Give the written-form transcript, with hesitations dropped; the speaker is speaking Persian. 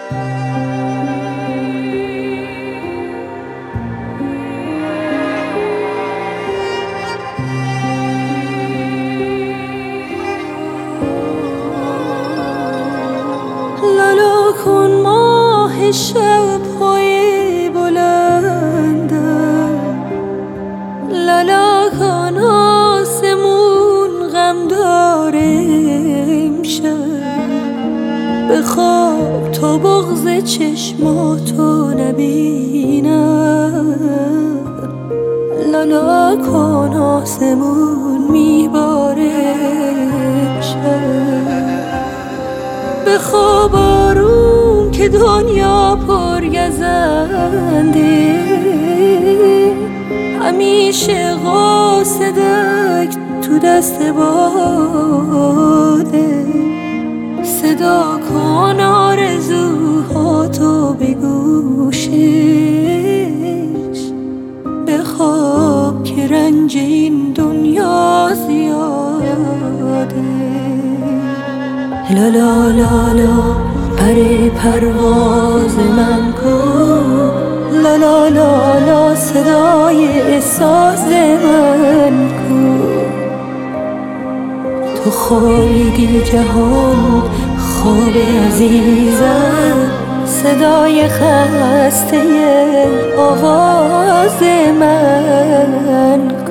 لالا کن ماه شب های بلندم، لالا کن آسمون غم داره امشب. بخواب تا بغض چشماتو نبینم، لالا کن آسمون میباره امشب. بخواب آروم که دنیا پرگزنده، همیشه قاصدک تو دست باده. صدا کن آرزوهاتو به گوشش، بخواب که رنج این دنیا زیاده. لالا لالا پر پرواز من کو، لالا لالا صدای ساز من کو. تو خوابیدی جهان خواب عزیزم، صدای خسته آواز من